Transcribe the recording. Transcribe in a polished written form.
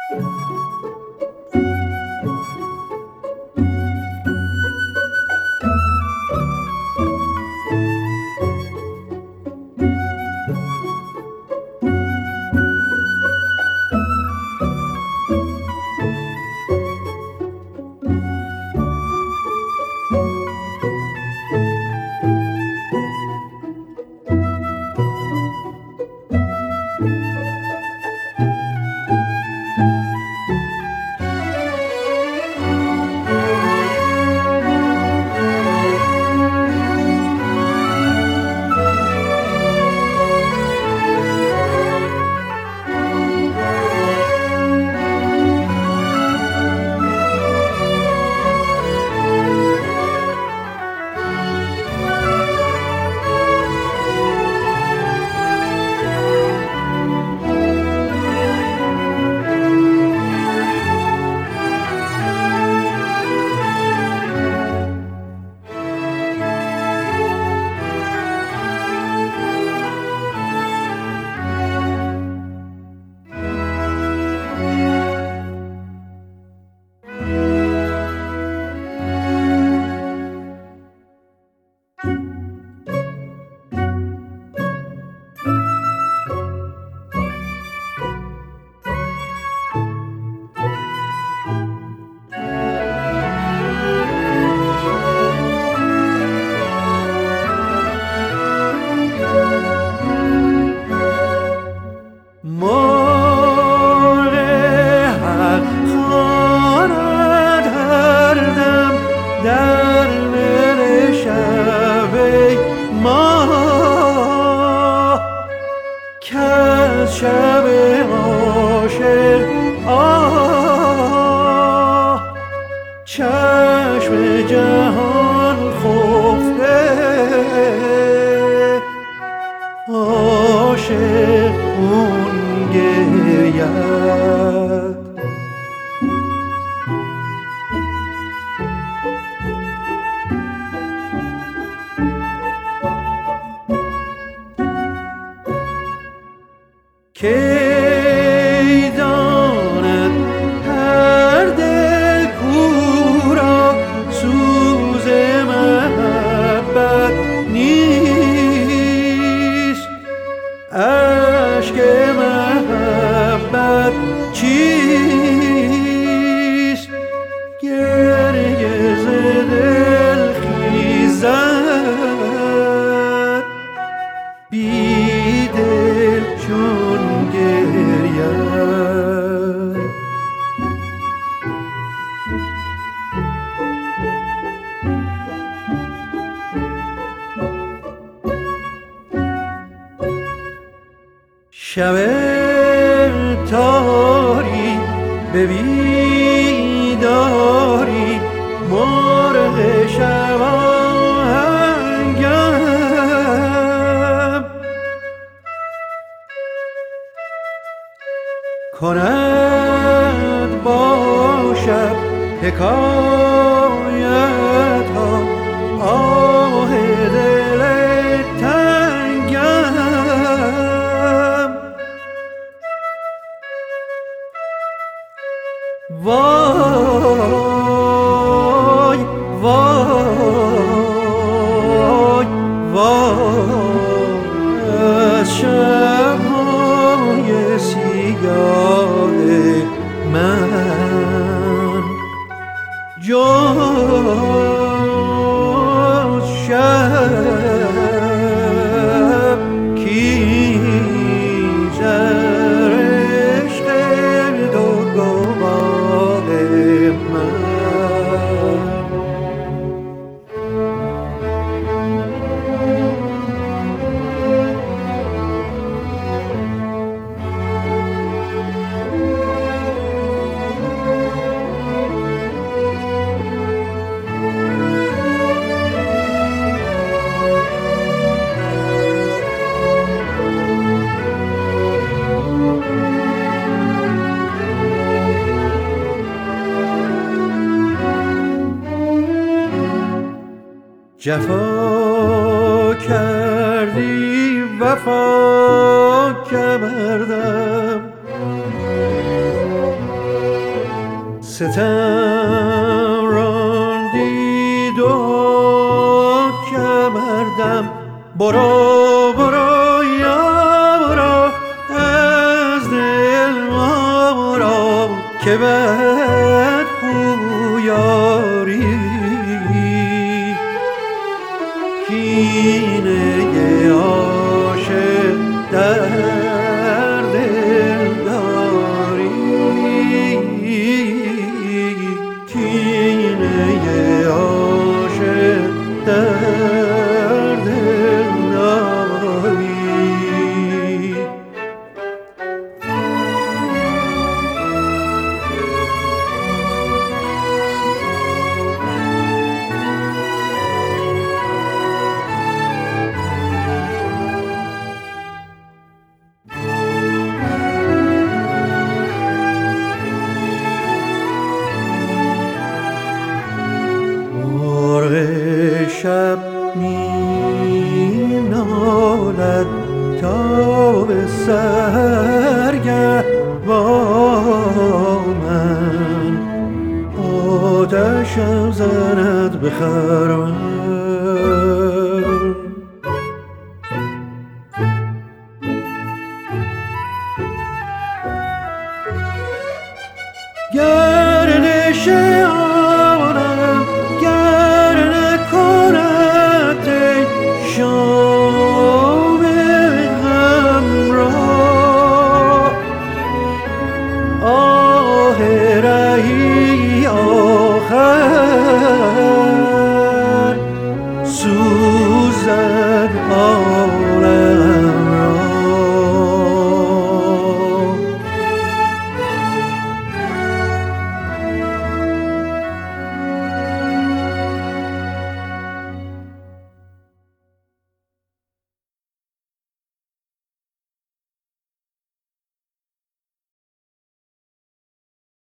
کی داند هر دل کو را سوز محبت نیست، اشک محبت چیست؟ گریه ز دل خیزد، بی دل چون گرید. شب تاری به بیداری مرغ شب آهنگم کند با شب حکایت ها آه دل تنگم. وای وای وای از شب‌های سیاه من، جز شب کیزر عشق دو گواه من. جفا کردی وفا کردم، ستم راندی دو کمردم برو برو یا برو از دل برو که بد خویاری کینه عاشق در دل داری کینه عاشق در دل داری شب می نالد تا به سحرگه با من آتشم زند به خرمن